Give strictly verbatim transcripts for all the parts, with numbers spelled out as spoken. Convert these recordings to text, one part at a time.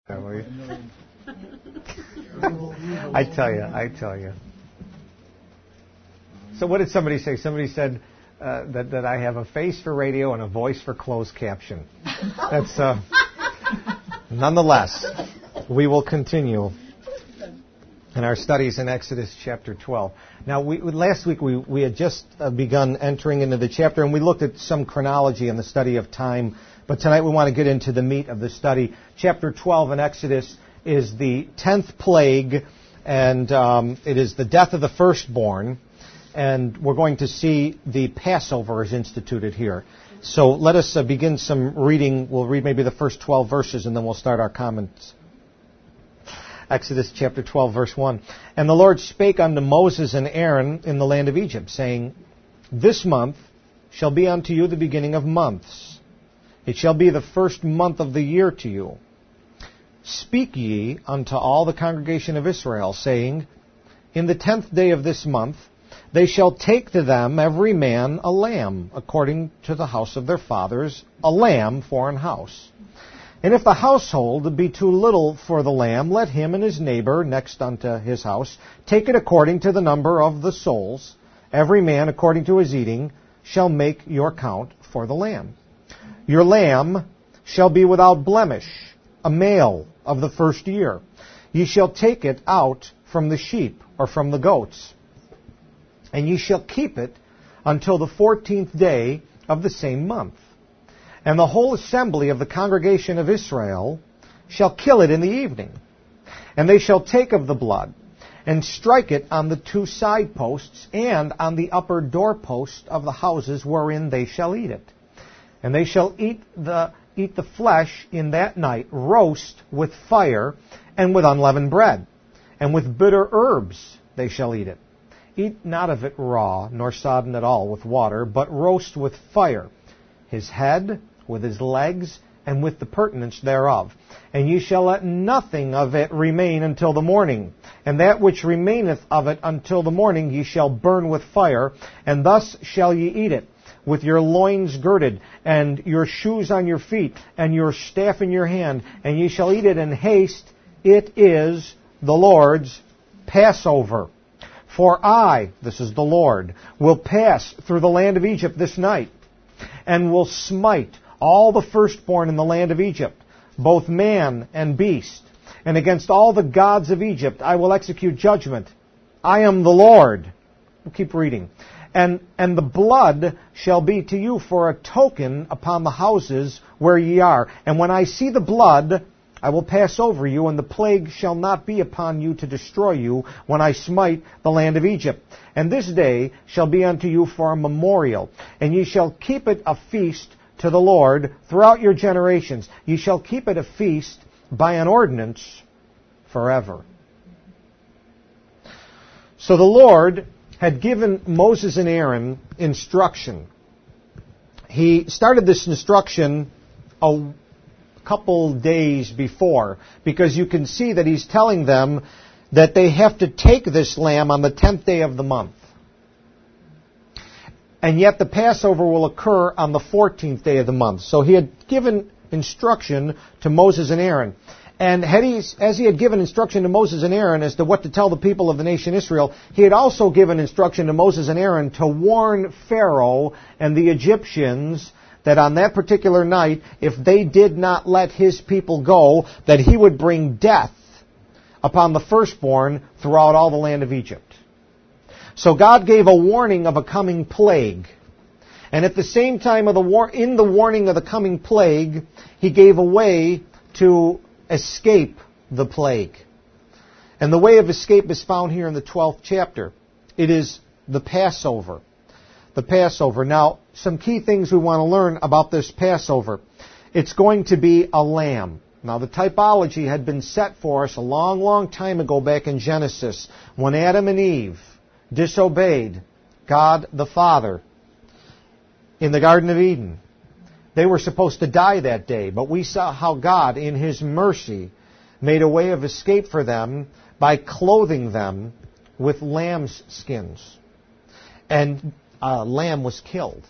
I tell you, I tell you. So what did somebody say? Somebody said uh, that, that I have a face for radio and a voice for closed caption. That's, uh, nonetheless, we will continue in our studies in Exodus chapter twelve. Now, we, last week we, we had just uh, begun entering into the chapter, and we looked at some chronology in the study of time. But tonight we want to get into the meat of the study. Chapter twelve in Exodus is the tenth plague, and um, it is the death of the firstborn. And we're going to see the Passover is instituted here. So let us uh, begin some reading. We'll read maybe the first twelve verses, and then we'll start our comments. Exodus chapter twelve, verse one. And the Lord spake unto Moses and Aaron in the land of Egypt, saying, This month shall be unto you the beginning of months. It shall be the first month of the year to you. Speak ye unto all the congregation of Israel, saying, In the tenth day of this month they shall take to them every man a lamb, according to the house of their fathers, a lamb for an house. And if the household be too little for the lamb, let him and his neighbor next unto his house take it according to the number of the souls. Every man according to his eating shall make your count for the lamb. Your lamb shall be without blemish, a male of the first year. Ye shall take it out from the sheep or from the goats, and ye shall keep it until the fourteenth day of the same month. And the whole assembly of the congregation of Israel shall kill it in the evening. And they shall take of the blood, and strike it on the two side posts, and on the upper doorpost of the houses wherein they shall eat it. And they shall eat the eat the flesh in that night, roast with fire, and with unleavened bread, and with bitter herbs they shall eat it. Eat not of it raw, nor sodden at all with water, but roast with fire, his head, with his legs, and with the purtenance thereof. And ye shall let nothing of it remain until the morning. And that which remaineth of it until the morning ye shall burn with fire, and thus shall ye eat it, with your loins girded, and your shoes on your feet, and your staff in your hand, and ye shall eat it in haste. It is the Lord's Passover. For I, this is the Lord, will pass through the land of Egypt this night, and will smite all the firstborn in the land of Egypt, both man and beast. And against all the gods of Egypt I will execute judgment. I am the Lord. We'll keep reading. And, and the blood shall be to you for a token upon the houses where ye are. And when I see the blood, I will pass over you, and the plague shall not be upon you to destroy you when I smite the land of Egypt. And this day shall be unto you for a memorial, and ye shall keep it a feast to the Lord throughout your generations. Ye shall keep it a feast by an ordinance forever. So the Lord had given Moses and Aaron instruction. He started this instruction a couple days before, because you can see that he's telling them that they have to take this lamb on the tenth day of the month. And yet the Passover will occur on the fourteenth day of the month. So he had given instruction to Moses and Aaron. And had he, as he had given instruction to Moses and Aaron as to what to tell the people of the nation Israel, he had also given instruction to Moses and Aaron to warn Pharaoh and the Egyptians that on that particular night, if they did not let his people go, that he would bring death upon the firstborn throughout all the land of Egypt. So God gave a warning of a coming plague. And at the same time, of the war- in the warning of the coming plague, he gave a way to escape the plague. And the way of escape is found here in the twelfth chapter. It is the Passover. The Passover. Now, some key things we want to learn about this Passover. It's going to be a lamb. Now, the typology had been set for us a long, long time ago back in Genesis, when Adam and Eve disobeyed God the Father in the Garden of Eden. They were supposed to die that day, but we saw how God, in His mercy, made a way of escape for them by clothing them with lamb's skins. And a lamb was killed.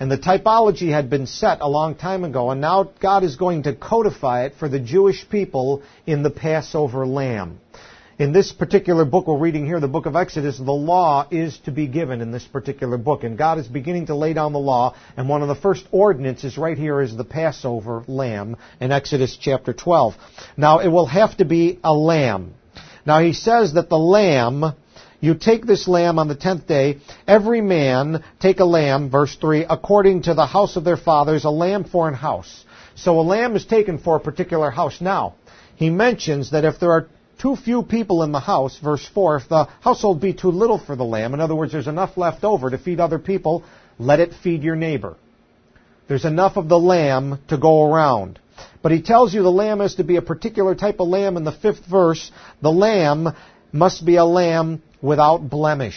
And the typology had been set a long time ago, and now God is going to codify it for the Jewish people in the Passover lamb. In this particular book we're reading here, the book of Exodus, the law is to be given in this particular book. And God is beginning to lay down the law, and one of the first ordinances right here is the Passover lamb in Exodus chapter twelve. Now, it will have to be a lamb. Now, he says that the lamb, you take this lamb on the tenth day, every man take a lamb, verse three, according to the house of their fathers, a lamb for an house. So a lamb is taken for a particular house. Now, he mentions that if there are too few people in the house, verse four, if the household be too little for the lamb, in other words, there's enough left over to feed other people, let it feed your neighbor. There's enough of the lamb to go around. But he tells you the lamb is to be a particular type of lamb in the fifth verse. The lamb must be a lamb without blemish.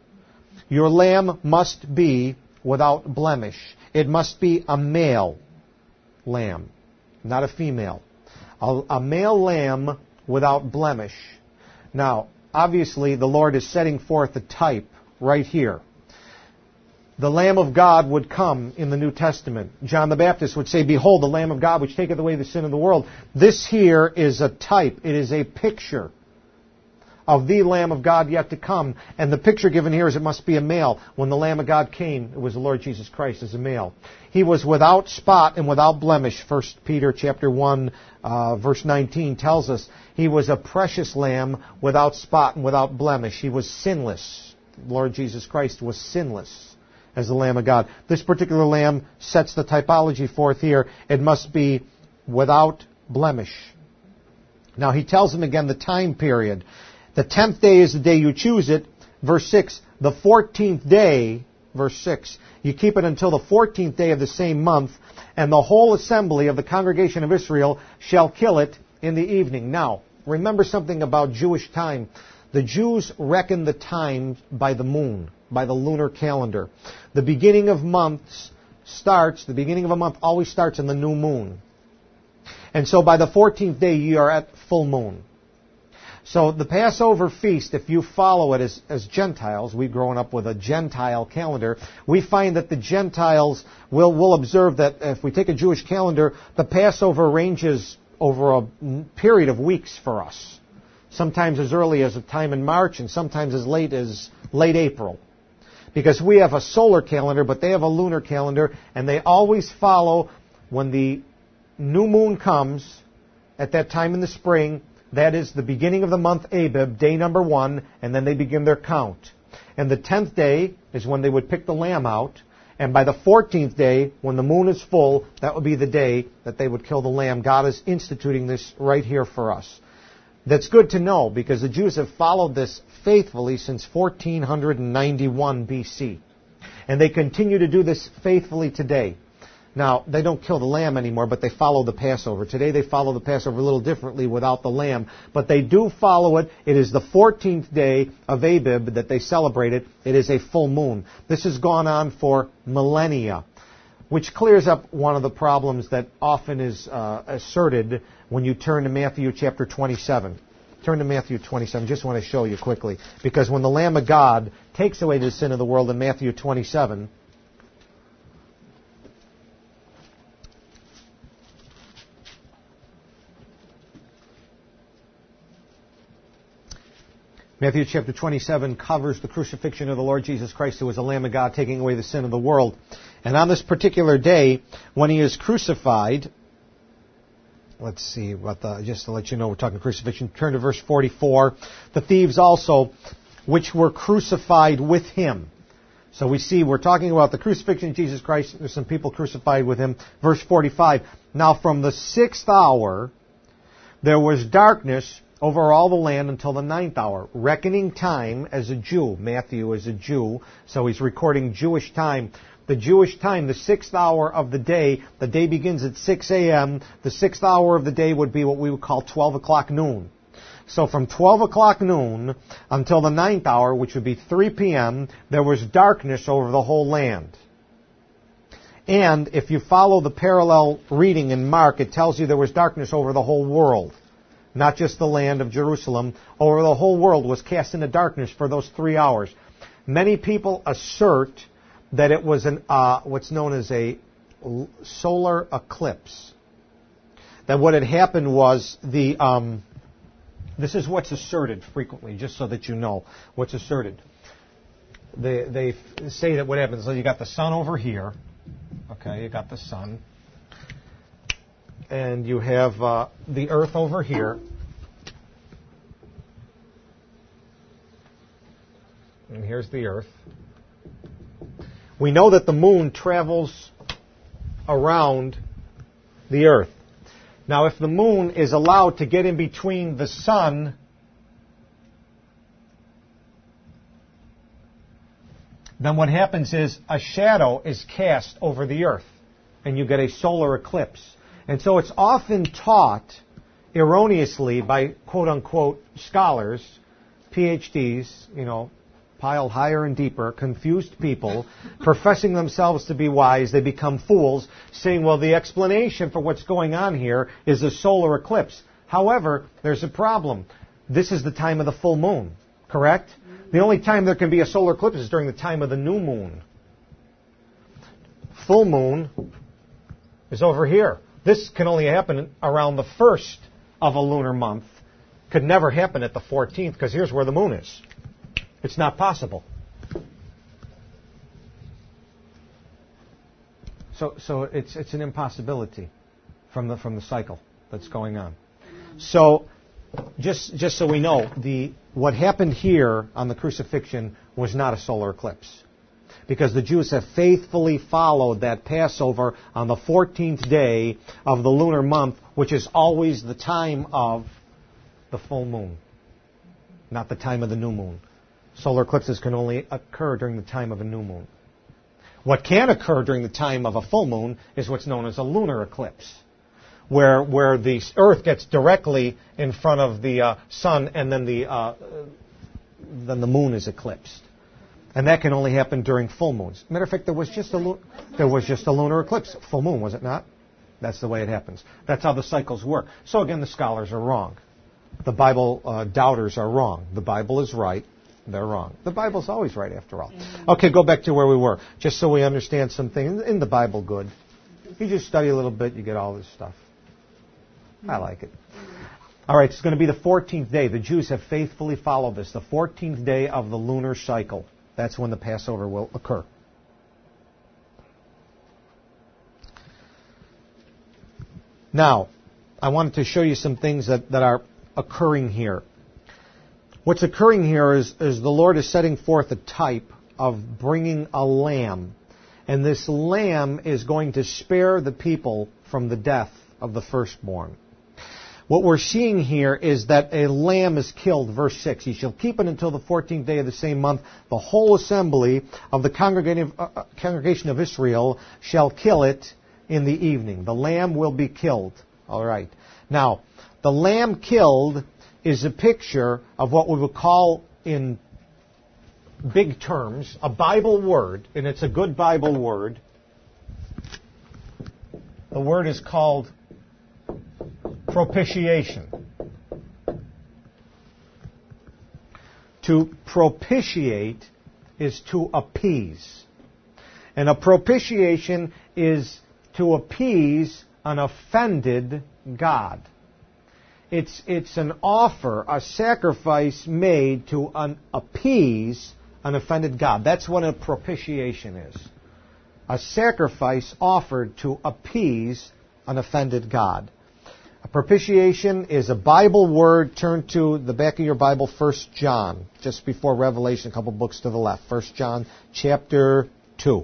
Your lamb must be without blemish. It must be a male lamb, not a female. A, a male lamb without blemish. Now, obviously, the Lord is setting forth a type right here. The Lamb of God would come in the New Testament. John the Baptist would say, "Behold, the Lamb of God which taketh away the sin of the world." This here is a type. It is a picture of the Lamb of God yet to come. And the picture given here is it must be a male. When the Lamb of God came, it was the Lord Jesus Christ as a male. He was without spot and without blemish. First Peter chapter one, uh, verse nineteen tells us he was a precious lamb without spot and without blemish. He was sinless. The Lord Jesus Christ was sinless as the Lamb of God. This particular lamb sets the typology forth here. It must be without blemish. Now he tells him again the time period. The tenth day is the day you choose it. Verse six, the fourteenth day, verse six, you keep it until the fourteenth day of the same month, and the whole assembly of the congregation of Israel shall kill it in the evening. Now, remember something about Jewish time. The Jews reckon the time by the moon, by the lunar calendar. The beginning of months starts, the beginning of a month always starts in the new moon. And so by the fourteenth day, you are at full moon. So the Passover feast, if you follow it as, as Gentiles, we've grown up with a Gentile calendar, we find that the Gentiles will, will observe that if we take a Jewish calendar, the Passover ranges over a period of weeks for us. Sometimes as early as a time in March and sometimes as late as late April. Because we have a solar calendar, but they have a lunar calendar, and they always follow when the new moon comes at that time in the spring. That is the beginning of the month Abib, day number one, and then they begin their count. And the tenth day is when they would pick the lamb out. And by the fourteenth day, when the moon is full, that would be the day that they would kill the lamb. God is instituting this right here for us. That's good to know because the Jews have followed this faithfully since fourteen ninety-one B C. And they continue to do this faithfully today. Now, they don't kill the lamb anymore, but they follow the Passover. Today they follow the Passover a little differently without the lamb. But they do follow it. It is the fourteenth day of Abib that they celebrate it. It is a full moon. This has gone on for millennia, which clears up one of the problems that often is uh, asserted when you turn to Matthew chapter twenty-seven. Turn to Matthew twenty-seven. Just want to show you quickly. Because when the Lamb of God takes away the sin of the world in Matthew twenty-seven, Matthew chapter twenty-seven covers the crucifixion of the Lord Jesus Christ, who was the Lamb of God taking away the sin of the world. And on this particular day, when he is crucified, let's see, what the, just to let you know, we're talking crucifixion. Turn to verse forty-four. The thieves also, which were crucified with him. So we see, we're talking about the crucifixion of Jesus Christ. There's some people crucified with him. Verse forty-five. Now from the sixth hour, there was darkness over all the land until the ninth hour. Reckoning time as a Jew. Matthew is a Jew, so he's recording Jewish time. The Jewish time, the sixth hour of the day, the day begins at six a.m. The sixth hour of the day would be what we would call twelve o'clock noon. So from twelve o'clock noon until the ninth hour, which would be three p.m., there was darkness over the whole land. And if you follow the parallel reading in Mark, it tells you there was darkness over the whole world. Not just the land of Jerusalem. Over the whole world was cast into darkness for those three hours. Many people assert that it was an uh, what's known as a l- solar eclipse. That what had happened was the um, this is what's asserted frequently, just so that you know what's asserted. They they f- say that what happens is you got the sun over here, okay, you got the sun, and you have uh, the earth over here, and here's the earth. We know that the moon travels around the earth. Now, if the moon is allowed to get in between the sun then what happens is a shadow is cast over the earth, and you get a solar eclipse. And so it's often taught erroneously by quote-unquote scholars, P H Ds, you know, piled higher and deeper, confused people, professing themselves to be wise, they become fools, saying, well, the explanation for what's going on here is a solar eclipse. However, there's a problem. This is the time of the full moon, correct? The only time there can be a solar eclipse is during the time of the new moon. Full moon is over here. This can only happen around the first of a lunar month. Could never happen at the fourteenth, because here's where the moon is. It's not possible. So, so it's it's an impossibility from the from the cycle that's going on. So, just just so we know, the what happened here on the crucifixion was not a solar eclipse, because the Jews have faithfully followed that Passover on the fourteenth day of the lunar month, which is always the time of the full moon, not the time of the new moon. Solar eclipses can only occur during the time of a new moon. What can occur during the time of a full moon is what's known as a lunar eclipse, where where the Earth gets directly in front of the uh, sun, and then the uh, then the moon is eclipsed, and that can only happen during full moons. Matter of fact, there was just a lu- there was just a lunar eclipse, full moon, was it not? That's the way it happens. That's how the cycles work. So again, the scholars are wrong. The Bible uh, doubters are wrong. The Bible is right. They're wrong. The Bible's always right, after all. Okay, go back to where we were, just so we understand some things. In the Bible, good. You just study a little bit, you get all this stuff. I like it. All right, it's going to be the fourteenth day. The Jews have faithfully followed this. The fourteenth day of the lunar cycle. That's when the Passover will occur. Now, I wanted to show you some things that, that are occurring here. What's occurring here is, is the Lord is setting forth a type of bringing a lamb. And this lamb is going to spare the people from the death of the firstborn. What we're seeing here is that a lamb is killed, verse six. He shall keep it until the fourteenth day of the same month. The whole assembly of the congregation of, uh, congregation of Israel shall kill it in the evening. The lamb will be killed. All right. Now, the lamb killed is a picture of what we would call, in big terms, a Bible word, and it's a good Bible word. The word is called propitiation. To propitiate is to appease. And a propitiation is to appease an offended God. It's it's an offer, a sacrifice made to un, appease an offended God. That's what a propitiation is. A sacrifice offered to appease an offended God. A propitiation is a Bible word. Turn to the back of your Bible, First John, just before Revelation, a couple books to the left. First John chapter two.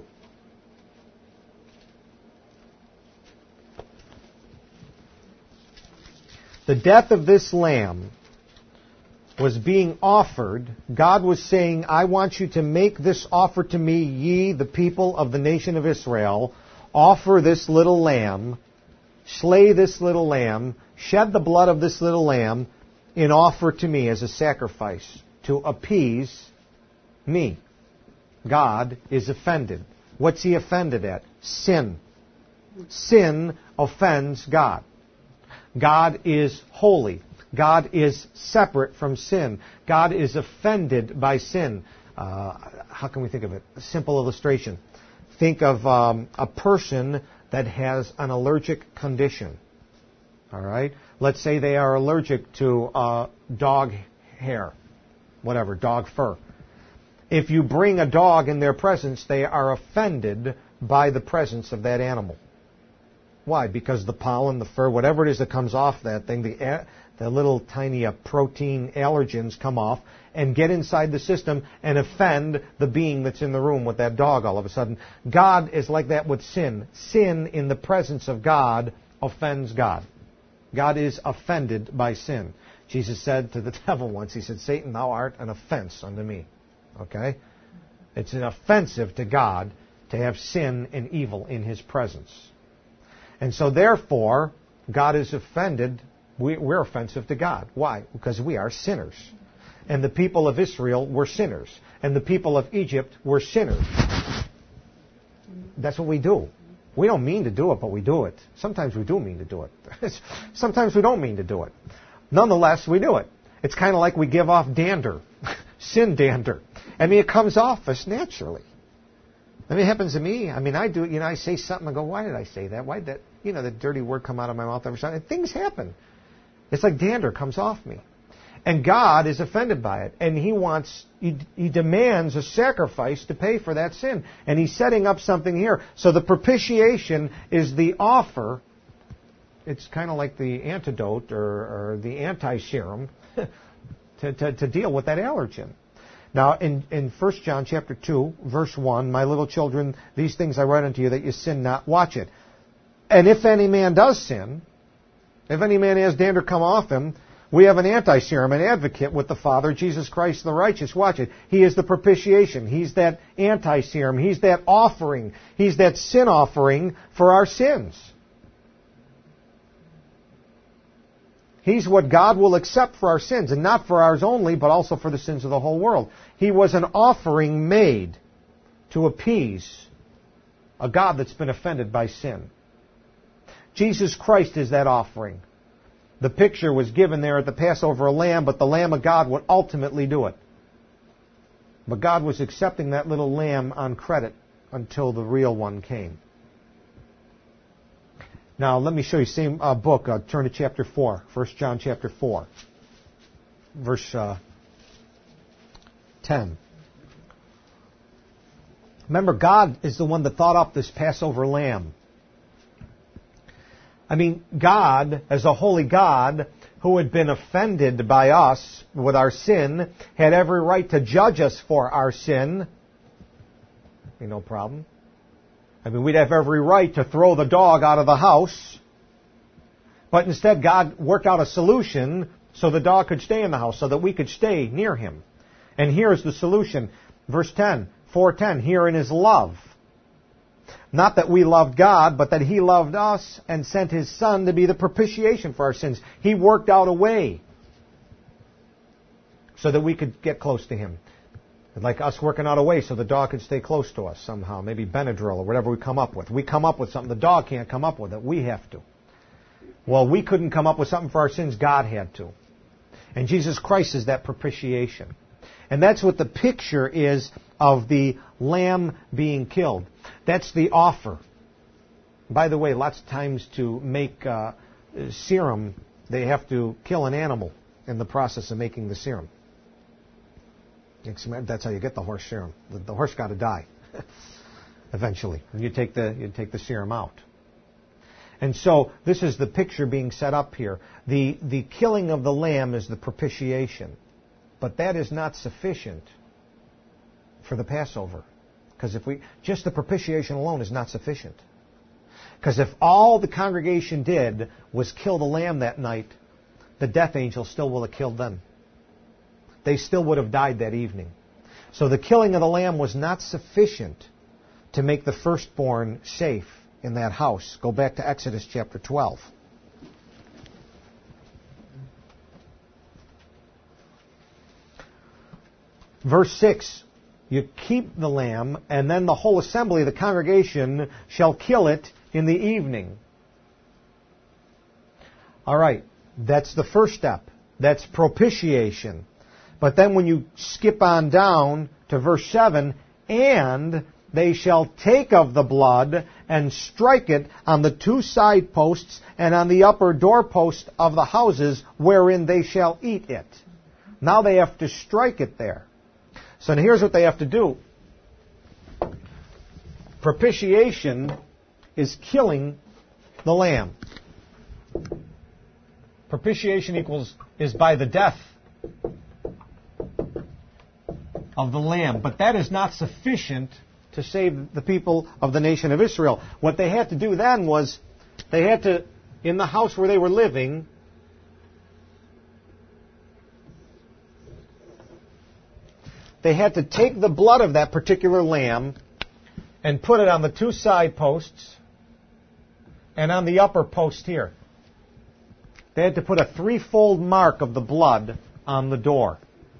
The death of this lamb was being offered. God was saying, I want you to make this offer to me, ye, the people of the nation of Israel. Offer this little lamb, slay this little lamb, shed the blood of this little lamb in offer to me as a sacrifice to appease me. God is offended. What's he offended at? Sin. Sin offends God. God is holy. God is separate from sin. God is offended by sin. Uh, how can we think of it? A simple illustration. Think of um, a person that has an allergic condition. All right? Let's say they are allergic to uh, dog hair, whatever, dog fur. If you bring a dog in their presence, they are offended by the presence of that animal. Why? Because the pollen, the fur, whatever it is that comes off that thing, the, the little tiny uh, protein allergens come off and get inside the system and offend the being that's in the room with that dog all of a sudden. God is like that with sin. Sin in the presence of God offends God. God is offended by sin. Jesus said to the devil once, he said, Satan, thou art an offense unto me. Okay? It's an offensive to God to have sin and evil in His presence. And so therefore, God is offended. We, we're offensive to God. Why? Because we are sinners. And the people of Israel were sinners. And the people of Egypt were sinners. That's what we do. We don't mean to do it, but we do it. Sometimes we do mean to do it. Sometimes we don't mean to do it. Nonetheless, we do it. It's kind of like we give off dander. Sin dander. I mean, it comes off us naturally. I mean, it happens to me. I mean, I do it. You know, I say something and go, why did I say that? Why did that, you know, the dirty word come out of my mouth every time? And things happen. It's like dander comes off me. And God is offended by it. And He wants, He, he demands a sacrifice to pay for that sin. And He's setting up something here. So the propitiation is the offer. It's kind of like the antidote or, or the anti-serum to, to, to deal with that allergen. Now, in, in First John chapter two, verse one, my little children, these things I write unto you that you sin not. Watch it. And if any man does sin, if any man has dander come off him, we have an anti-serum, an advocate with the Father, Jesus Christ the righteous. Watch it. He is the propitiation. He's that anti-serum. He's that offering. He's that sin offering for our sins. He's what God will accept for our sins, and not for ours only, but also for the sins of the whole world. He was an offering made to appease a God that's been offended by sin. Jesus Christ is that offering. The picture was given there at the Passover lamb, but the Lamb of God would ultimately do it. But God was accepting that little lamb on credit until the real one came. Now, let me show you the same uh, book. Uh, turn to chapter four, First John chapter four, verse uh, ten. Remember, God is the one that thought up this Passover lamb. I mean, God, as a holy God, who had been offended by us with our sin, had every right to judge us for our sin. Be no problem. I mean, we'd have every right to throw the dog out of the house. But instead, God worked out a solution so the dog could stay in the house, so that we could stay near Him. And here's the solution. Verse ten, four ten, herein is love. Not that we loved God, but that He loved us and sent His Son to be the propitiation for our sins. He worked out a way so that we could get close to Him. Like us working out a way so the dog could stay close to us somehow. Maybe Benadryl or whatever we come up with. We come up with something. The dog can't come up with it. We have to. Well, we couldn't come up with something for our sins. God had to. And Jesus Christ is that propitiation. And that's what the picture is of the lamb being killed. That's the offer. By the way, lots of times to make uh, serum, they have to kill an animal in the process of making the serum. That's how you get the horse serum. The, the horse got to die eventually. And you take the you take the serum out. And so this is the picture being set up here. The the killing of the lamb is the propitiation, but that is not sufficient for the Passover, because if we just the propitiation alone is not sufficient. Because if all the congregation did was kill the lamb that night, the death angel still will have killed them. They still would have died that evening. So the killing of the lamb was not sufficient to make the firstborn safe in that house. Go back to Exodus chapter twelve. Verse six, you keep the lamb, and then the whole assembly, the congregation, shall kill it in the evening. All right, that's the first step. That's propitiation. But then when you skip on down to verse seven, and they shall take of the blood and strike it on the two side posts and on the upper doorpost of the houses wherein they shall eat it. Now they have to strike it there. So here's what they have to do. Propitiation is killing the lamb. Propitiation equals is by the death of the lamb. But that is not sufficient to save the people of the nation of Israel. What they had to do then was they had to, in the house where they were living, they had to take the blood of that particular lamb and put it on the two side posts and on the upper post here. They had to put a threefold mark of the blood on the door.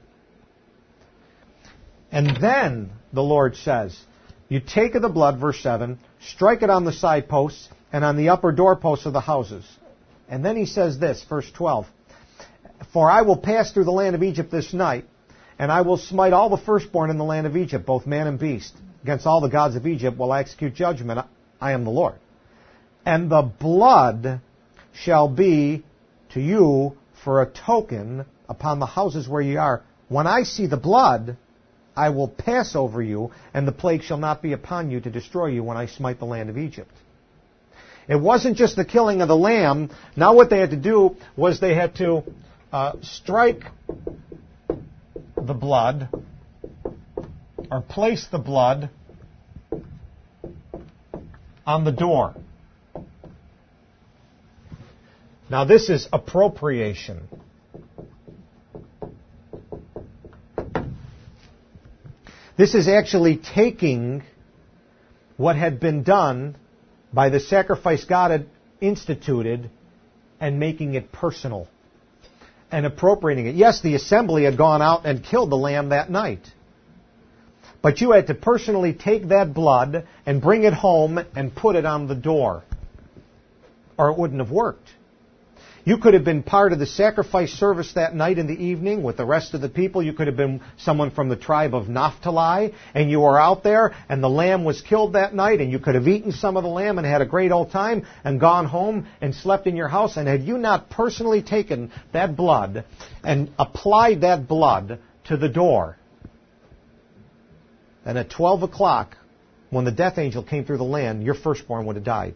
And then, the Lord says, you take of the blood, verse seven, strike it on the side posts and on the upper doorposts of the houses. And then he says this, verse twelve, for I will pass through the land of Egypt this night, and I will smite all the firstborn in the land of Egypt, both man and beast. Against all the gods of Egypt will I execute judgment. I am the Lord. And the blood shall be to you for a token upon the houses where ye are. When I see the blood, I will pass over you, and the plague shall not be upon you to destroy you when I smite the land of Egypt. It wasn't just the killing of the lamb. Now what they had to do was they had to uh, strike the blood, or place the blood on the door. Now this is appropriation. This is actually taking what had been done by the sacrifice God had instituted and making it personal and appropriating it. Yes, the assembly had gone out and killed the lamb that night. But you had to personally take that blood and bring it home and put it on the door, or it wouldn't have worked. You could have been part of the sacrifice service that night in the evening with the rest of the people. You could have been someone from the tribe of Naphtali, and you were out there, and the lamb was killed that night, and you could have eaten some of the lamb and had a great old time and gone home and slept in your house. And had you not personally taken that blood and applied that blood to the door, then at twelve o'clock, when the death angel came through the land, your firstborn would have died.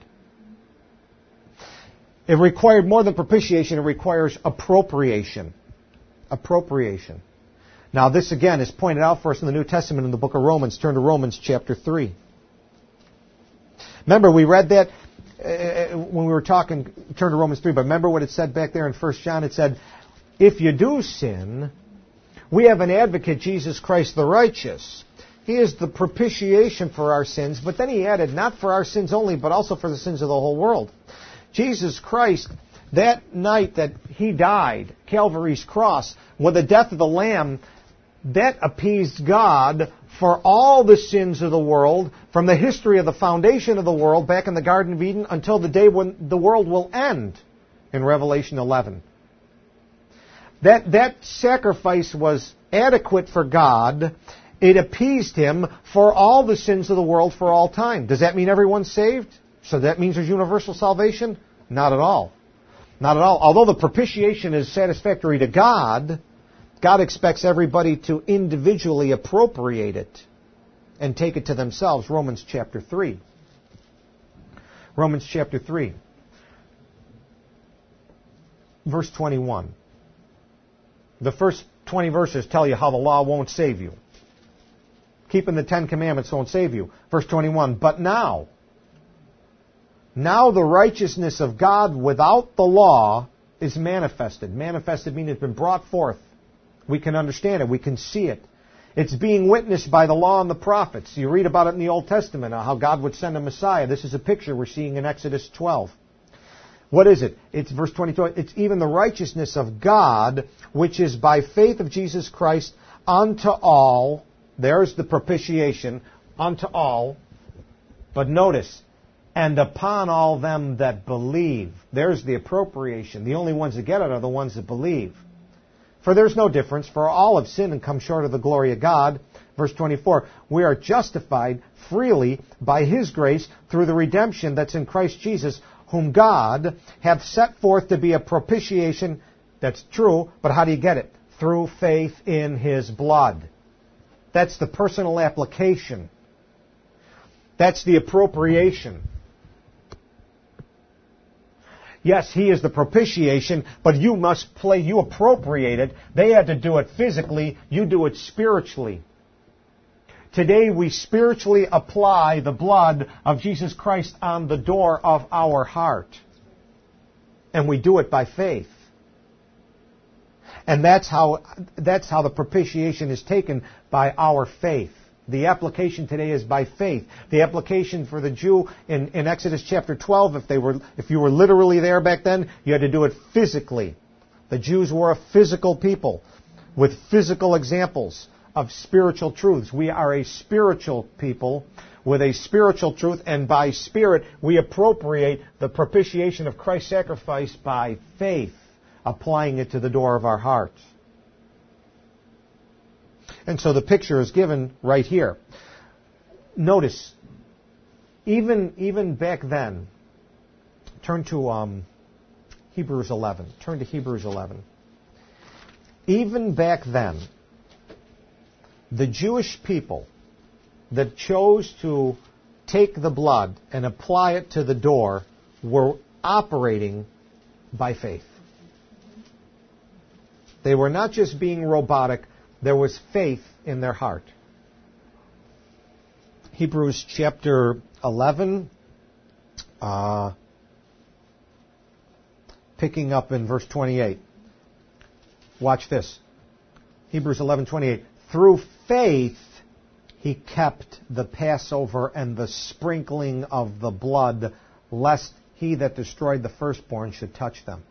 It required more than propitiation. It requires appropriation. Appropriation. Now, this again is pointed out for us in the New Testament in the book of Romans. Turn to Romans chapter three. Remember, we read that uh, when we were talking, turn to Romans three, but remember what it said back there in First John? It said, if you do sin, we have an advocate, Jesus Christ the righteous. He is the propitiation for our sins. But then he added, not for our sins only, but also for the sins of the whole world. Jesus Christ, that night that he died, Calvary's cross, with the death of the Lamb, that appeased God for all the sins of the world, from the history of the foundation of the world back in the Garden of Eden until the day when the world will end in Revelation eleven. That, that sacrifice was adequate for God. It appeased him for all the sins of the world for all time. Does that mean everyone's saved? So that means there's universal salvation? Not at all. Not at all. Although the propitiation is satisfactory to God, God expects everybody to individually appropriate it and take it to themselves. Romans chapter three. Romans chapter three. Verse twenty-one. The first twenty verses tell you how the law won't save you. Keeping the Ten Commandments won't save you. Verse twenty-one. But now... Now the righteousness of God without the law is manifested. Manifested meaning it's been brought forth. We can understand it. We can see it. It's being witnessed by the law and the prophets. You read about it in the Old Testament, how God would send a Messiah. This is a picture we're seeing in Exodus twelve. What is it? It's verse twenty-two. It's even the righteousness of God, which is by faith of Jesus Christ unto all. There's the propitiation, unto all. But notice, and upon all them that believe. There's the appropriation. The only ones that get it are the ones that believe. For there's no difference, for all have sinned and come short of the glory of God. Verse twenty-four, we are justified freely by His grace through the redemption that's in Christ Jesus, whom God hath set forth to be a propitiation. That's true, but how do you get it? Through faith in His blood. That's the personal application. That's the appropriation. Yes, He is the propitiation, but you must play, you appropriate it. They had to do it physically, you do it spiritually. Today we spiritually apply the blood of Jesus Christ on the door of our heart. And we do it by faith. And that's how, that's how the propitiation is taken, by our faith. The application today is by faith. The application for the Jew in, in Exodus chapter twelve, if they were, if you were literally there back then, you had to do it physically. The Jews were a physical people with physical examples of spiritual truths. We are a spiritual people with a spiritual truth, and by Spirit we appropriate the propitiation of Christ's sacrifice by faith, applying it to the door of our hearts. And so the picture is given right here. Notice, even even back then, turn to um, Hebrews eleven. Turn to Hebrews eleven. Even back then, the Jewish people that chose to take the blood and apply it to the door were operating by faith. They were not just being robotic. There was faith in their heart. Hebrews chapter eleven, uh, picking up in verse twenty-eight. Watch this. Hebrews eleven twenty-eight. Through faith he kept the Passover and the sprinkling of the blood, lest he that destroyed the firstborn should touch them.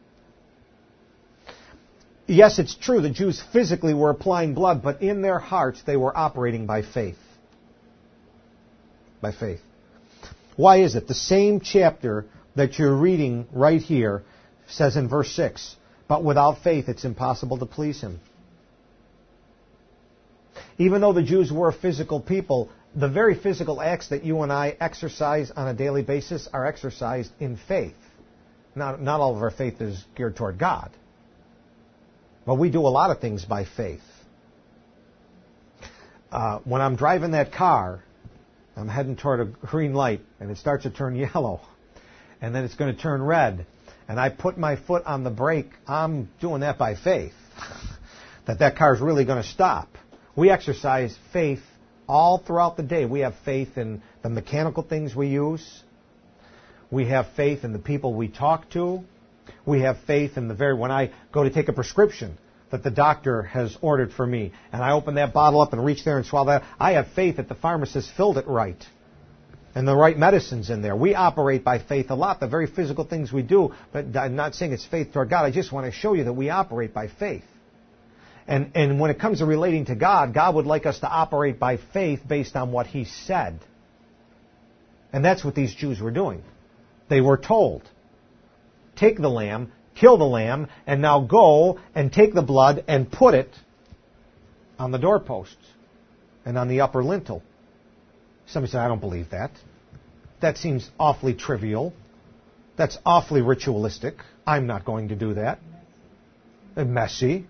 Yes, it's true, the Jews physically were applying blood, but in their hearts they were operating by faith. By faith. Why is it? The same chapter that you're reading right here says in verse six, but without faith it's impossible to please Him. Even though the Jews were a physical people, the very physical acts that you and I exercise on a daily basis are exercised in faith. Not, not all of our faith is geared toward God. But we do a lot of things by faith. Uh, when I'm driving that car, I'm heading toward a green light, and it starts to turn yellow, and then it's going to turn red, and I put my foot on the brake, I'm doing that by faith, that that car is really going to stop. We exercise faith all throughout the day. We have faith in the mechanical things we use. We have faith in the people we talk to. We have faith in the very, when I go to take a prescription that the doctor has ordered for me, and I open that bottle up and reach there and swallow that, I have faith that the pharmacist filled it right, and the right medicine's in there. We operate by faith a lot, the very physical things we do, but I'm not saying it's faith toward God. I just want to show you that we operate by faith. And, and when it comes to relating to God, God would like us to operate by faith based on what He said. And that's what these Jews were doing. They were told, take the lamb, kill the lamb, and now go and take the blood and put it on the doorposts and on the upper lintel. Somebody said, I don't believe that. That seems awfully trivial. That's awfully ritualistic. I'm not going to do that. And messy.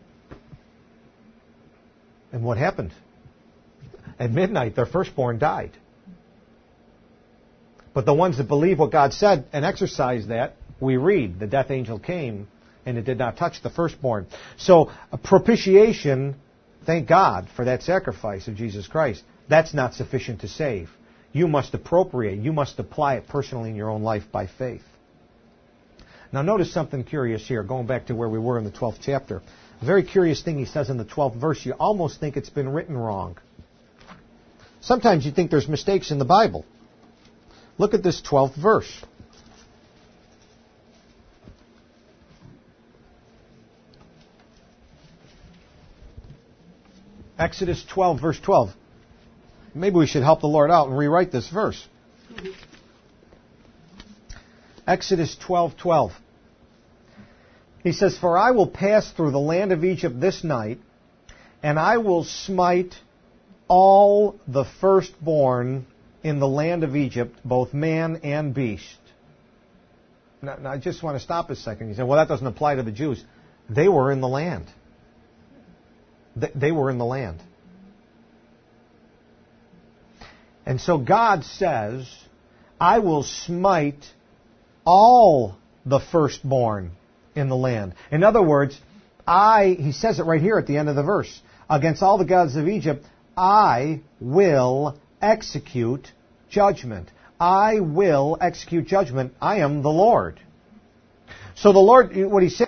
And what happened? At midnight, their firstborn died. But the ones that believe what God said and exercise that, we read, the death angel came and it did not touch the firstborn. So a propitiation, thank God for that sacrifice of Jesus Christ. That's not sufficient to save. You must appropriate, you must apply it personally in your own life by faith. Now notice something curious here, going back to where we were in the twelfth chapter. A very curious thing he says in the twelfth verse. You almost think it's been written wrong. Sometimes you think there's mistakes in the Bible. Look at this twelfth verse. Exodus twelve, verse twelve. Maybe we should help the Lord out and rewrite this verse. Exodus twelve, twelve. He says, for I will pass through the land of Egypt this night, and I will smite all the firstborn in the land of Egypt, both man and beast. Now, now I just want to stop a second. You say, well, that doesn't apply to the Jews. They were in the land. They, they were in the land. And so God says, I will smite all the firstborn in the land. In other words, I, he says it right here at the end of the verse, against all the gods of Egypt, I will execute judgment. I will execute judgment. I am the Lord. So the Lord, what he said,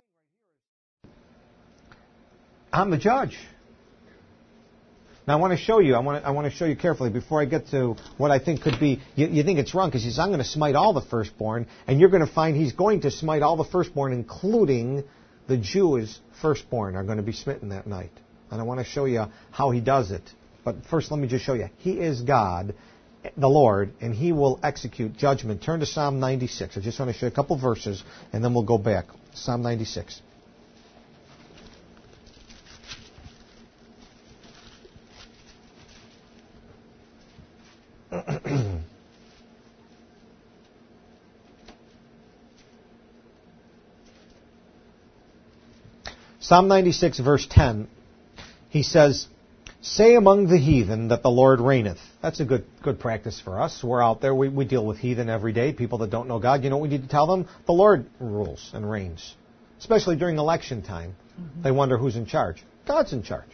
I'm the judge. Now I want to show you, I want to, I want to show you carefully before I get to what I think could be, you, you think it's wrong because he says, I'm going to smite all the firstborn, and you're going to find he's going to smite all the firstborn, including the Jews' firstborn are going to be smitten that night. And I want to show you how he does it. But first let me just show you. He is God, the Lord, and he will execute judgment. Turn to Psalm ninety-six. I just want to show you a couple verses, and then we'll go back. Psalm ninety-six. Psalm ninety-six, verse ten, he says, say among the heathen that the Lord reigneth. That's a good good practice for us. We're out there. We, we deal with heathen every day, people that don't know God. You know what we need to tell them? The Lord rules and reigns. Especially during election time. Mm-hmm. They wonder who's in charge. God's in charge.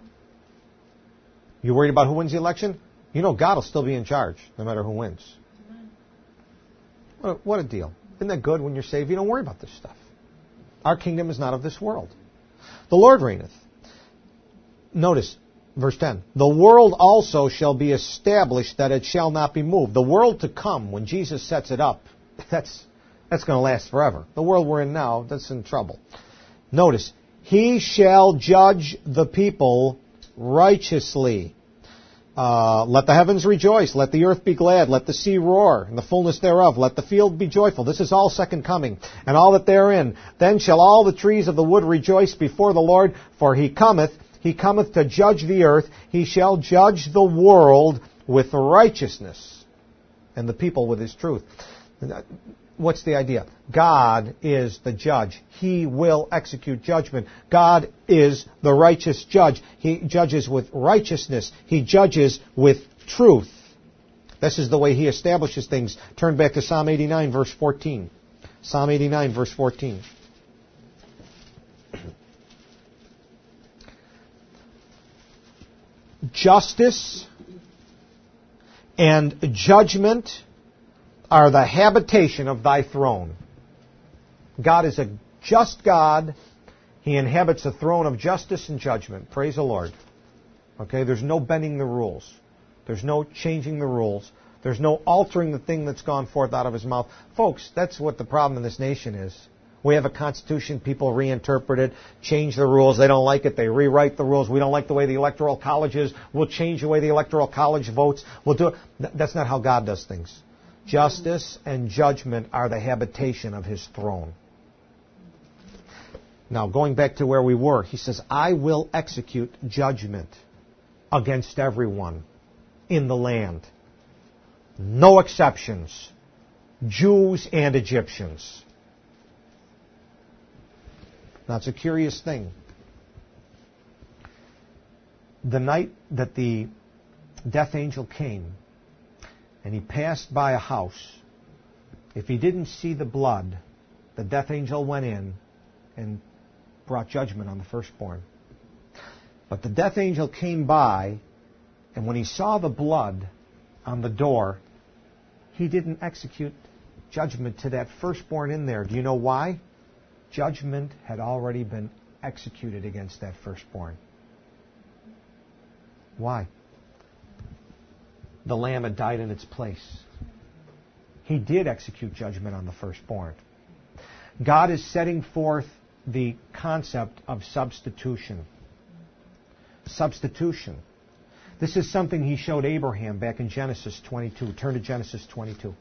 You worried about who wins the election? You know God will still be in charge, no matter who wins. What a, what a deal. Isn't that good when you're saved? You don't worry about this stuff. Our kingdom is not of this world. The Lord reigneth. Notice, verse ten. The world also shall be established that it shall not be moved. The world to come, when Jesus sets it up, that's, that's going to last forever. The world we're in now, that's in trouble. Notice, he shall judge the people righteously. Uh, let the heavens rejoice, let the earth be glad, let the sea roar, and the fullness thereof, let the field be joyful. This is all second coming, and all that therein. Then shall all the trees of the wood rejoice before the Lord, for he cometh, he cometh to judge the earth, he shall judge the world with righteousness, and the people with his truth. What's the idea? God is the judge. He will execute judgment. God is the righteous judge. He judges with righteousness. He judges with truth. This is the way he establishes things. Turn back to Psalm eighty-nine, verse fourteen. Psalm eighty-nine, verse fourteen. Justice and judgment are the habitation of thy throne. God is a just God. He inhabits a throne of justice and judgment. Praise the Lord. Okay, there's no bending the rules. There's no changing the rules. There's no altering the thing that's gone forth out of his mouth. Folks, that's what the problem in this nation is. We have a constitution, people reinterpret it, change the rules. They don't like it, they rewrite the rules. We don't like the way the Electoral College is. We'll change the way the Electoral College votes. We'll do it. That's not how God does things. Justice and judgment are the habitation of his throne. Now, going back to where we were, he says, I will execute judgment against everyone in the land. No exceptions. Jews and Egyptians. Now, it's a curious thing. The night that the death angel came, and he passed by a house, if he didn't see the blood, the death angel went in and brought judgment on the firstborn. But the death angel came by, and when he saw the blood on the door, he didn't execute judgment to that firstborn in there. Do you know why? Judgment had already been executed against that firstborn. Why? The lamb had died in its place. He did execute judgment on the firstborn. God is setting forth the concept of substitution. Substitution. This is something he showed Abraham back in Genesis twenty-two. Turn to Genesis twenty-two.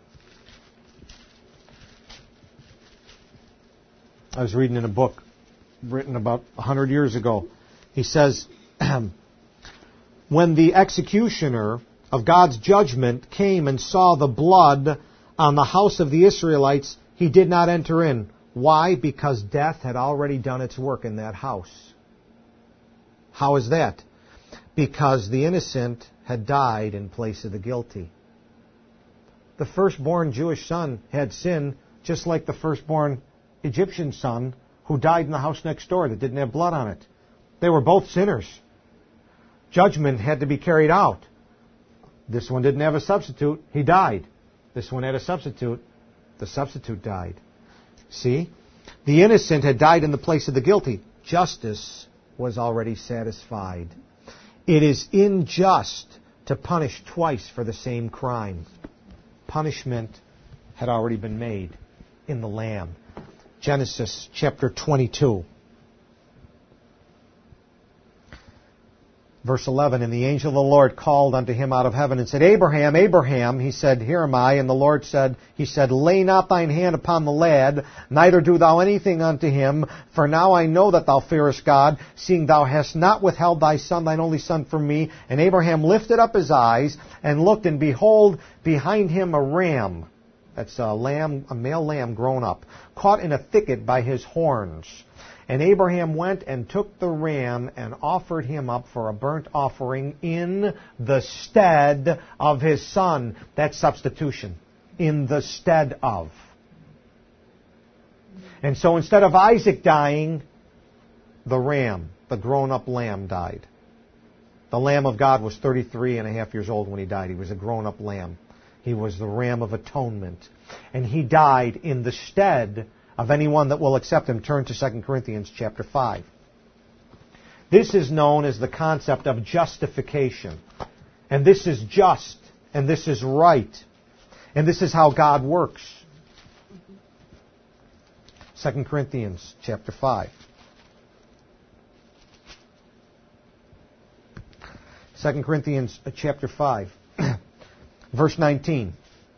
I was reading in a book written about a hundred years ago. He says, when the executioner of God's judgment came and saw the blood on the house of the Israelites, he did not enter in. Why? Because death had already done its work in that house. How is that? Because the innocent had died in place of the guilty. The firstborn Jewish son had sinned just like the firstborn Egyptian son who died in the house next door that didn't have blood on it. They were both sinners. Judgment had to be carried out. This one didn't have a substitute. He died. This one had a substitute. The substitute died. See? The innocent had died in the place of the guilty. Justice was already satisfied. It is unjust to punish twice for the same crime. Punishment had already been made in the Lamb. Genesis chapter twenty-two. Verse eleven, and the angel of the Lord called unto him out of heaven and said, Abraham, Abraham. He said, Here am I. And the Lord said, He said, Lay not thine hand upon the lad, neither do thou anything unto him. For now I know that thou fearest God, seeing thou hast not withheld thy son, thine only son, from me. And Abraham lifted up his eyes and looked, and behold, behind him a ram. That's a lamb, a male lamb grown up, caught in a thicket by his horns. And Abraham went and took the ram and offered him up for a burnt offering in the stead of his son. That's substitution. In the stead of. And so instead of Isaac dying, the ram, the grown-up lamb, died. The Lamb of God was thirty-three and a half years old when he died. He was a grown-up lamb. He was the Ram of Atonement. And he died in the stead of anyone that will accept him. Turn to Second Corinthians chapter five. This is known as the concept of justification. And this is just, and this is right. And this is how God works. Second Corinthians chapter five. Second Corinthians chapter five, verse nineteen.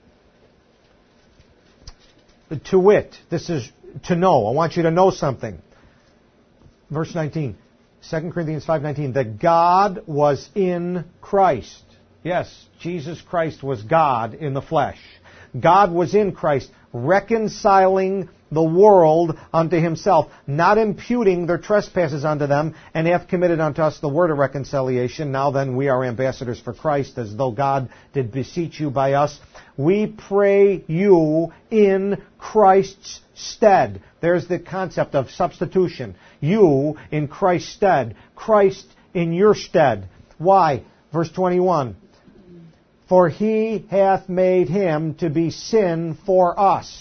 To wit, this is to know. I want you to know something. Verse nineteen. Second Corinthians five nineteen. That God was in Christ. Yes, Jesus Christ was God in the flesh. God was in Christ, reconciling the world unto himself, not imputing their trespasses unto them, and hath committed unto us the word of reconciliation. Now then, we are ambassadors for Christ, as though God did beseech you by us. We pray you in Christ's stead. There's the concept of substitution. You in Christ's stead. Christ in your stead. Why? Verse twenty-one. For he hath made him to be sin for us.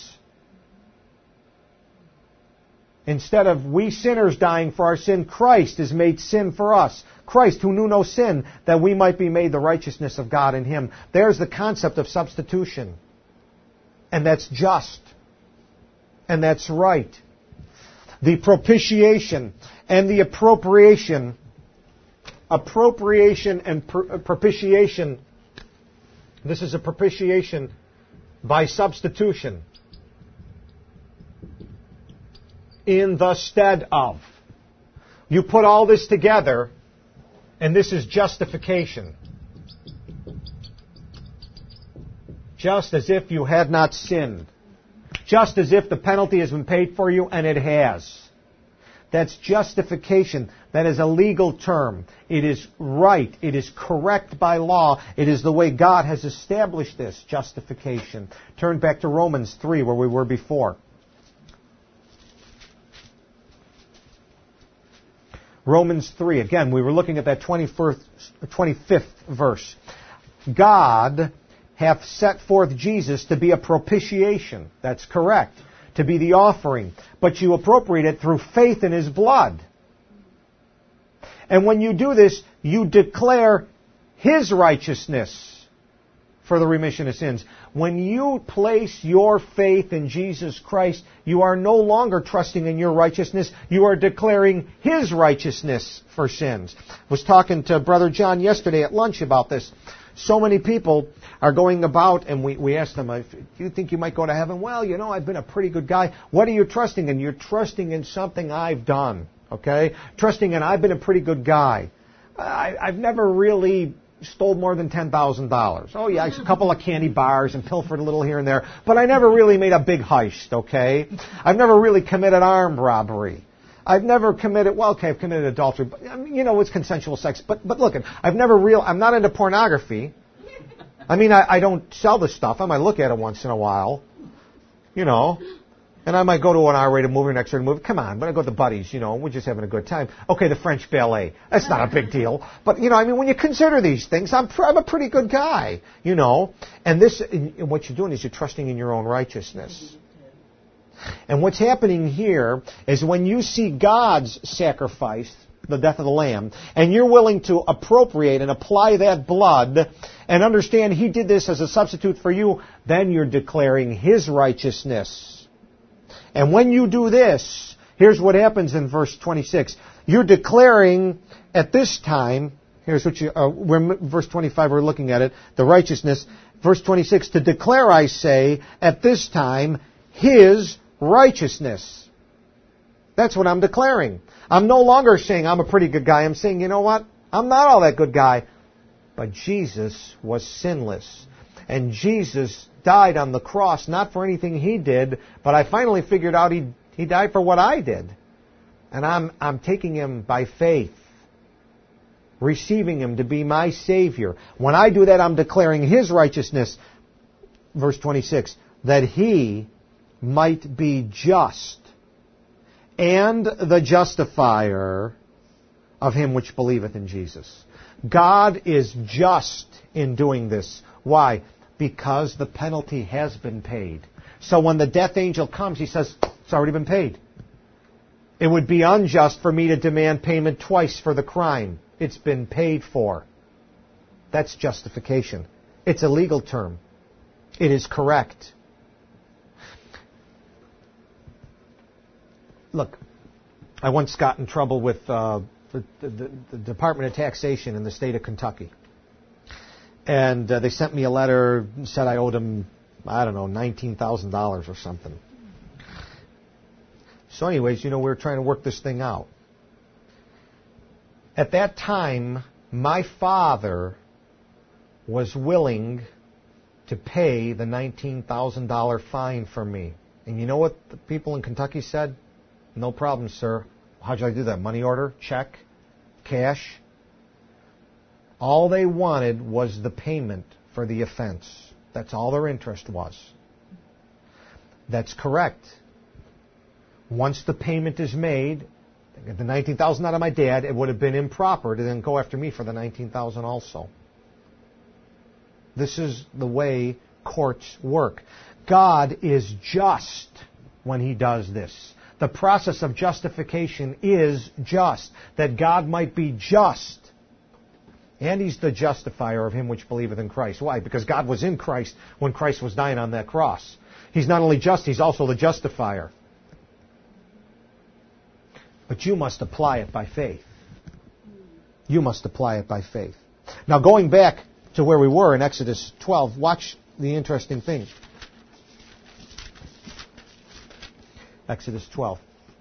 Instead of we sinners dying for our sin, Christ is made sin for us. Christ, who knew no sin, that we might be made the righteousness of God in him. There's the concept of substitution. And that's just. And that's right. The propitiation and the appropriation. Appropriation and pr- propitiation. This is a propitiation by substitution. In the stead of. You put all this together, and this is justification. Just as if you had not sinned. Just as if the penalty has been paid for you, and it has. That's justification. That is a legal term. It is right. It is correct by law. It is the way God has established this, justification. Turn back to Romans three, where we were before. Romans three. Again, we were looking at that twenty-first, twenty-fifth verse. God hath set forth Jesus to be a propitiation. That's correct. To be the offering. But you appropriate it through faith in his blood. And when you do this, you declare his righteousness for the remission of sins. When you place your faith in Jesus Christ, you are no longer trusting in your righteousness. You are declaring his righteousness for sins. I was talking to Brother John yesterday at lunch about this. So many people are going about, and we, we ask them, do you think you might go to heaven? Well, you know, I've been a pretty good guy. What are you trusting in? You're trusting in something I've done, okay? Trusting in I've been a pretty good guy. I, I've never really stole more than ten thousand dollars. Oh, yeah, a couple of candy bars and pilfered a little here and there, but I never really made a big heist, okay? I've never really committed armed robbery. I've never committed, well, okay, I've committed adultery, but, I mean, you know, it's consensual sex. But, but look, I've never real, I'm not into pornography. I mean, I, I don't sell the stuff. I might look at it once in a while, you know, and I might go to an R-rated movie or an X-rated movie. Come on, but I go with the buddies, you know, we're just having a good time. Okay, the French ballet. That's not a big deal. But, you know, I mean, when you consider these things, I'm, I'm a pretty good guy, you know. And this, and what you're doing is you're trusting in your own righteousness. And what's happening here is when you see God's sacrifice, the death of the Lamb, and you're willing to appropriate and apply that blood and understand He did this as a substitute for you, then you're declaring His righteousness. And when you do this, here's what happens in verse twenty-six. You're declaring at this time, here's what you, uh, we're, verse twenty-five, we're looking at it, the righteousness. Verse twenty-six, to declare, I say, at this time, His righteousness. That's what I'm declaring. I'm no longer saying I'm a pretty good guy. I'm saying, you know what? I'm not all that good guy. But Jesus was sinless. And Jesus died on the cross, not for anything He did, but I finally figured out He, he died for what I did. And I'm, I'm taking Him by faith, receiving Him to be my Savior. When I do that, I'm declaring His righteousness. Verse twenty-six, that He might be just and the justifier of him which believeth in Jesus. God is just in doing this. Why? Because the penalty has been paid. So when the death angel comes, he says, it's already been paid. It would be unjust for me to demand payment twice for the crime. It's been paid for. That's justification. It's a legal term. It is correct. Look, I once got in trouble with uh, the, the, the Department of Taxation in the state of Kentucky. And uh, they sent me a letter, said I owed them, I don't know, nineteen thousand dollars or something. So anyways, you know, we were trying to work this thing out. At that time, my father was willing to pay the nineteen thousand dollars fine for me. And you know what the people in Kentucky said? No problem, sir. How'd I do that? Money order? Check? Cash? All they wanted was the payment for the offense. That's all their interest was. That's correct. Once the payment is made, the nineteen thousand dollars out of my dad, it would have been improper to then go after me for the nineteen thousand dollars also. This is the way courts work. God is just when He does this. The process of justification is just, that God might be just. And He's the justifier of him which believeth in Christ. Why? Because God was in Christ when Christ was dying on that cross. He's not only just, He's also the justifier. But you must apply it by faith. You must apply it by faith. Now going back to where we were in Exodus twelve, watch the interesting thing. Exodus twelve.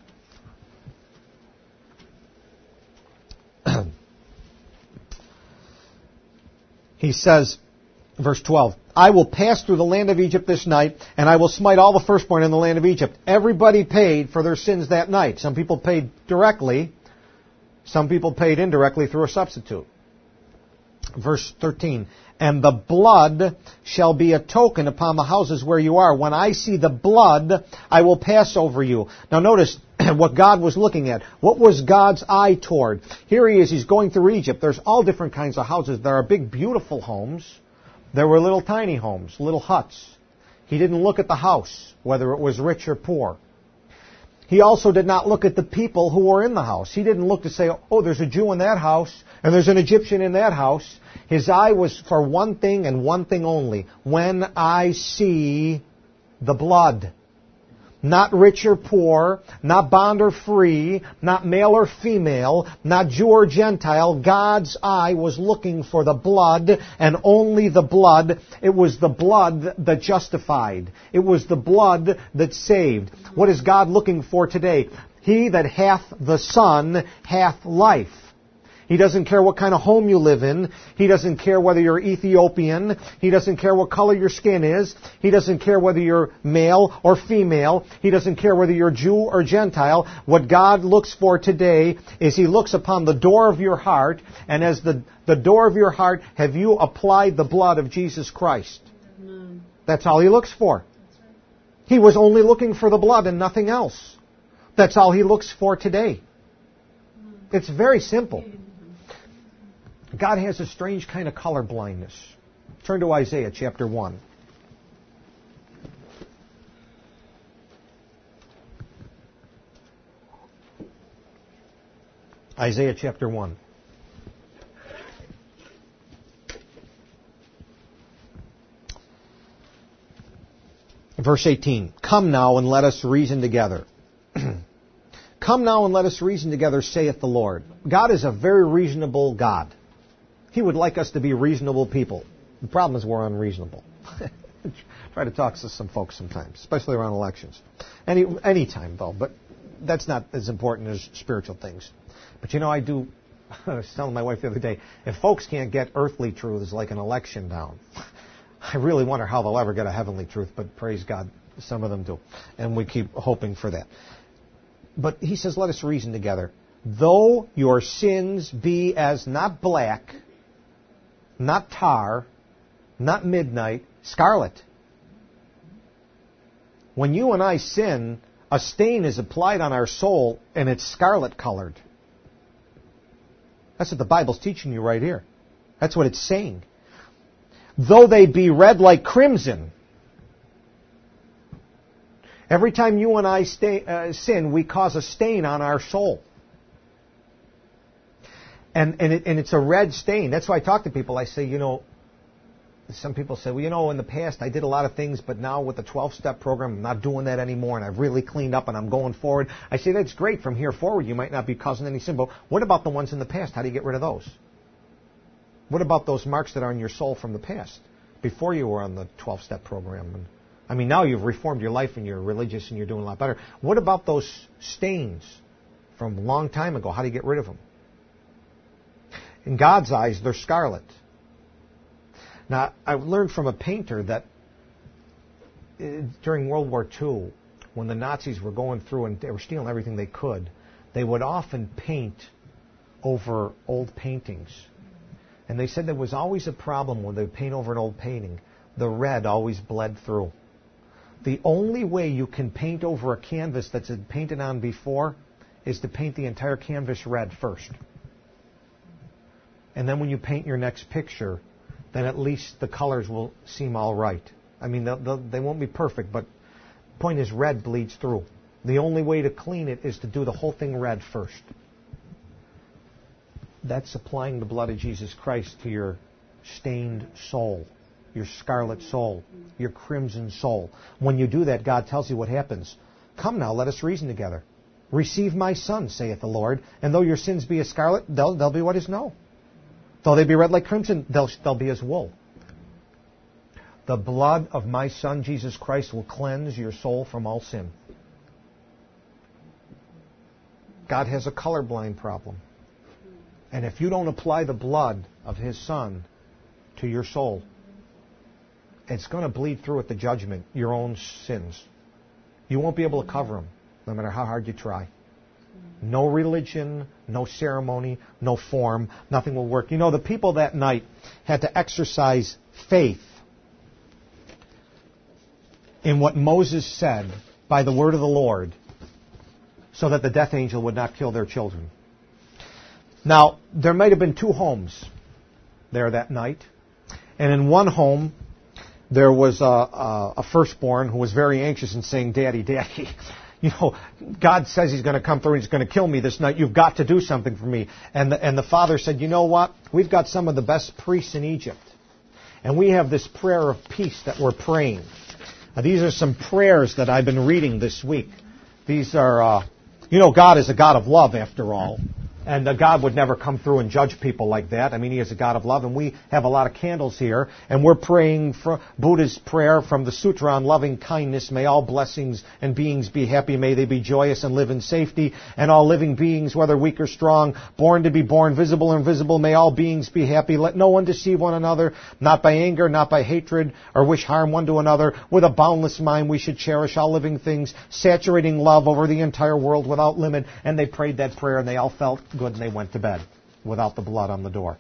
He says, verse twelve, I will pass through the land of Egypt this night, and I will smite all the firstborn in the land of Egypt. Everybody paid for their sins that night. Some people paid directly. Some people paid indirectly through a substitute. Verse thirteen, and the blood shall be a token upon the houses where you are. When I see the blood, I will pass over you. Now notice what God was looking at. What was God's eye toward? Here He is. He's going through Egypt. There's all different kinds of houses. There are big, beautiful homes. There were little tiny homes, little huts. He didn't look at the house, whether it was rich or poor. He also did not look at the people who were in the house. He didn't look to say, oh, there's a Jew in that house, and there's an Egyptian in that house. His eye was for one thing and one thing only. When I see the blood. Not rich or poor, not bond or free, not male or female, not Jew or Gentile. God's eye was looking for the blood, and only the blood. It was the blood that justified. It was the blood that saved. What is God looking for today? He that hath the Son hath life. He doesn't care what kind of home you live in. He doesn't care whether you're Ethiopian. He doesn't care what color your skin is. He doesn't care whether you're male or female. He doesn't care whether you're Jew or Gentile. What God looks for today is He looks upon the door of your heart, and as the, the door of your heart, have you applied the blood of Jesus Christ? No. That's all He looks for. He was only looking for the blood and nothing else. That's all He looks for today. It's very simple. God has a strange kind of color blindness. Turn to Isaiah chapter one. Isaiah chapter one. Verse eighteen. Come now and let us reason together. Come now and let us reason together, saith the Lord. God is a very reasonable God. He would like us to be reasonable people. The problem is we're unreasonable. Try to talk to some folks sometimes, especially around elections. Any any time, though, but that's not as important as spiritual things. But you know, I do, I was telling my wife the other day, if folks can't get earthly truths like an election down, I really wonder how they'll ever get a heavenly truth, but praise God, some of them do. And we keep hoping for that. But he says, let us reason together. Though your sins be as not black, not tar, not midnight, scarlet. When you and I sin, a stain is applied on our soul, and it's scarlet colored. That's what the Bible's teaching you right here. That's what it's saying. Though they be red like crimson. Every time you and I stay, uh, sin, we cause a stain on our soul. And and, it, and it's a red stain. That's why I talk to people. I say, you know, some people say, well, you know, in the past I did a lot of things, but now with the twelve-step program, I'm not doing that anymore, and I've really cleaned up, and I'm going forward. I say, that's great. From here forward, you might not be causing any sin, but what about the ones in the past? How do you get rid of those? What about those marks that are on your soul from the past, before you were on the twelve-step program? And I mean, now you've reformed your life, and you're religious, and you're doing a lot better. What about those stains from a long time ago? How do you get rid of them? In God's eyes, they're scarlet. Now, I learned from a painter that during World War Two, when the Nazis were going through and they were stealing everything they could, they would often paint over old paintings. And they said there was always a problem when they would paint over an old painting. The red always bled through. The only way you can paint over a canvas that's been painted on before is to paint the entire canvas red first. And then when you paint your next picture, then at least the colors will seem all right. I mean, they'll, they'll, they won't be perfect, but the point is red bleeds through. The only way to clean it is to do the whole thing red first. That's applying the blood of Jesus Christ to your stained soul, your scarlet soul, your crimson soul. When you do that, God tells you what happens. Come now, let us reason together. Receive my Son, saith the Lord, and though your sins be as scarlet, they'll, they'll be white as snow. Though they be red like crimson, they'll, they'll be as wool. The blood of my Son, Jesus Christ, will cleanse your soul from all sin. God has a colorblind problem. And if you don't apply the blood of His Son to your soul, it's going to bleed through at the judgment, your own sins. You won't be able to cover them, no matter how hard you try. No religion, no ceremony, no form, nothing will work. You know, the people that night had to exercise faith in what Moses said by the word of the Lord so that the death angel would not kill their children. Now, there might have been two homes there that night. And in one home, there was a, a, a firstborn who was very anxious and saying, Daddy, Daddy, you know, God says He's going to come through and He's going to kill me this night. You've got to do something for me. And the, and the father said, you know what? We've got some of the best priests in Egypt. And we have this prayer of peace that we're praying. Uh, these are some prayers that I've been reading this week. These are, uh, you know, God is a God of love, after all. And uh, God would never come through and judge people like that. I mean, He is a God of love, and we have a lot of candles here. And we're praying for Buddha's prayer from the Sutra on loving kindness. May all blessings and beings be happy. May they be joyous and live in safety. And all living beings, whether weak or strong, born to be born, visible or invisible, may all beings be happy. Let no one deceive one another, not by anger, not by hatred, or wish harm one to another. With a boundless mind, we should cherish all living things, saturating love over the entire world without limit. And they prayed that prayer, and they all felt good, and they went to bed without the blood on the door.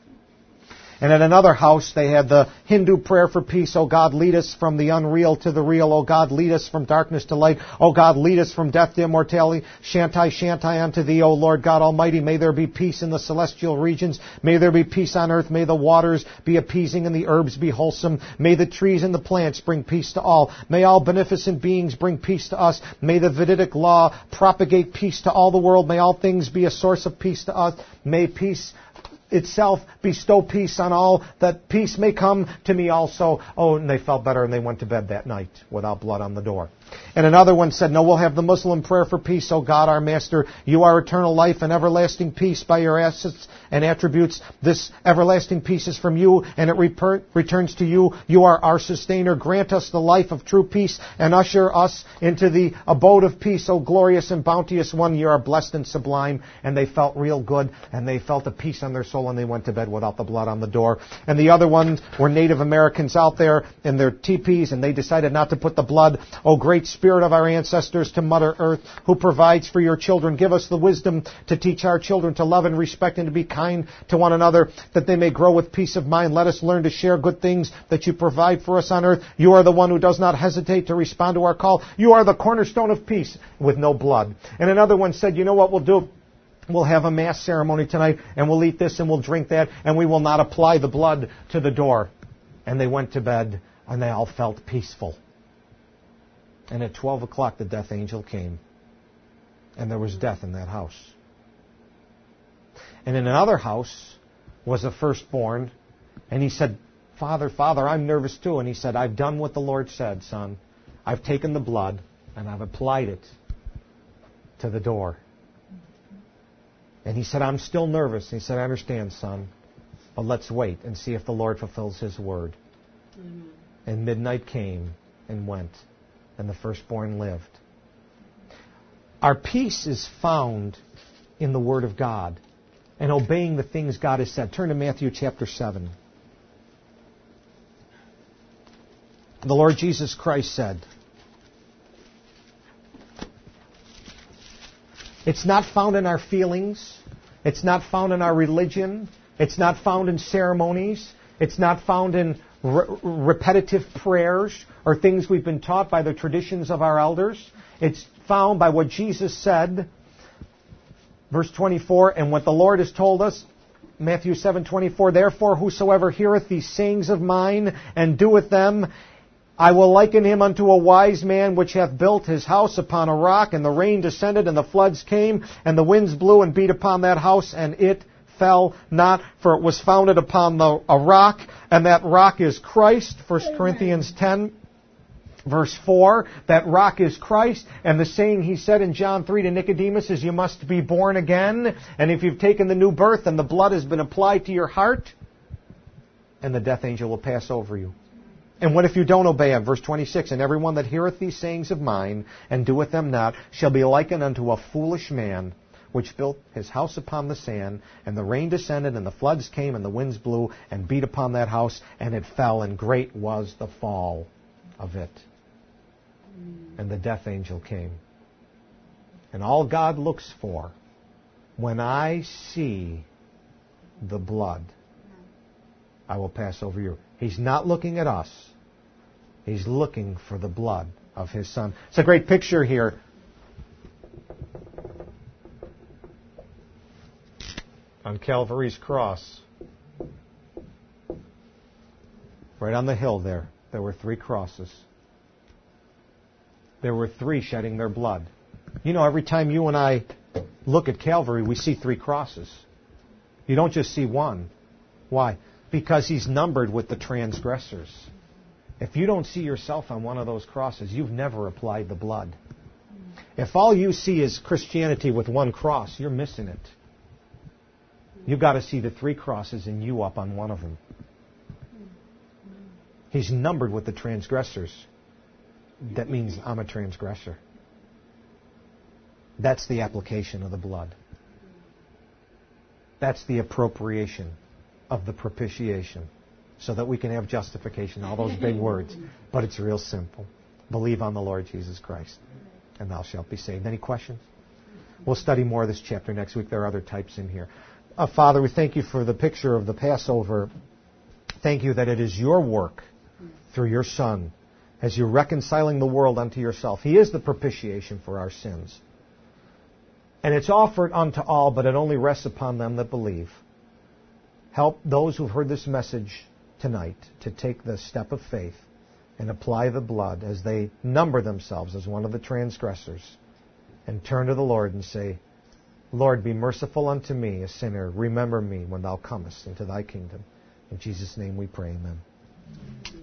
And at another house, they had the Hindu prayer for peace. Oh God, lead us from the unreal to the real. Oh God, lead us from darkness to light. Oh God, lead us from death to immortality. Shantai, Shantai unto Thee, O Lord God Almighty. May there be peace in the celestial regions. May there be peace on earth. May the waters be appeasing and the herbs be wholesome. May the trees and the plants bring peace to all. May all beneficent beings bring peace to us. May the Vedic law propagate peace to all the world. May all things be a source of peace to us. May peace itself bestow peace on all, that peace may come to me also. Oh, and they felt better, and they went to bed that night without blood on the door. And another one said, no, we'll have the Muslim prayer for peace. O God, our Master, You are eternal life and everlasting peace by Your assets and attributes. This everlasting peace is from You, and it reper- returns to You. You are our sustainer. Grant us the life of true peace and usher us into the abode of peace. O glorious and bounteous One, You are blessed and sublime. And they felt real good, and they felt a peace on their soul, and they went to bed without the blood on the door. And the other ones were Native Americans out there in their teepees, and they decided not to put the blood. O great Spirit of our ancestors, to Mother Earth, who provides for Your children, give us the wisdom to teach our children to love and respect and to be kind to one another, that they may grow with peace of mind. Let us learn to share good things that You provide for us on earth. You are the one who does not hesitate to respond to our call. You are the cornerstone of peace with no blood. And another one said, you know what we'll do? We'll have a mass ceremony tonight, and we'll eat this and we'll drink that, and we will not apply the blood to the door. And they went to bed, and they all felt peaceful. And at twelve o'clock, the death angel came. And there was death in that house. And in another house was a firstborn. And he said, Father, Father, I'm nervous too. And he said, I've done what the Lord said, son. I've taken the blood, and I've applied it to the door. And he said, I'm still nervous. And he said, I understand, son. But let's wait and see if the Lord fulfills His word. Mm-hmm. And midnight came and went. And the firstborn lived. Our peace is found in the Word of God and obeying the things God has said. Turn to Matthew chapter seven. The Lord Jesus Christ said, it's not found in our feelings. It's not found in our religion. It's not found in ceremonies. It's not found in re- repetitive prayers or things we've been taught by the traditions of our elders. It's found by what Jesus said. Verse twenty-four, and what the Lord has told us, Matthew seven twenty-four, therefore whosoever heareth these sayings of mine and doeth them, I will liken him unto a wise man which hath built his house upon a rock, and the rain descended, and the floods came, and the winds blew and beat upon that house, and it fell not, for it was founded upon the, a rock, and that rock is Christ. First Corinthians ten, verse four, that rock is Christ. And the saying He said in John three to Nicodemus is, you must be born again. And if you've taken the new birth, and the blood has been applied to your heart, and the death angel will pass over you. And what if you don't obey Him? Verse twenty-six, and everyone that heareth these sayings of mine, and doeth them not, shall be likened unto a foolish man, which built his house upon the sand, and the rain descended, and the floods came, and the winds blew, and beat upon that house, and it fell, and great was the fall of it. And the death angel came. And all God looks for, when I see the blood, I will pass over you. He's not looking at us. He's looking for the blood of His Son. It's a great picture here. On Calvary's cross, right on the hill there, there were three crosses. There were three shedding their blood. You know, every time you and I look at Calvary, we see three crosses. You don't just see one. Why? Because He's numbered with the transgressors. If you don't see yourself on one of those crosses, you've never applied the blood. If all you see is Christianity with one cross, you're missing it. You've got to see the three crosses and you up on one of them. He's numbered with the transgressors. That means I'm a transgressor. That's the application of the blood. That's the appropriation of the propitiation, so that we can have justification, all those big words. But it's real simple. Believe on the Lord Jesus Christ, and thou shalt be saved. Any questions? We'll study more of this chapter next week. There are other types in here. Uh, Father, we thank you for the picture of the Passover. Thank you that it is your work through your Son as you're reconciling the world unto yourself. He is the propitiation for our sins. And it's offered unto all, but it only rests upon them that believe. Help those who've heard this message tonight to take the step of faith and apply the blood as they number themselves as one of the transgressors and turn to the Lord and say, Lord, be merciful unto me, a sinner. Remember me when thou comest into thy kingdom. In Jesus' name we pray, amen.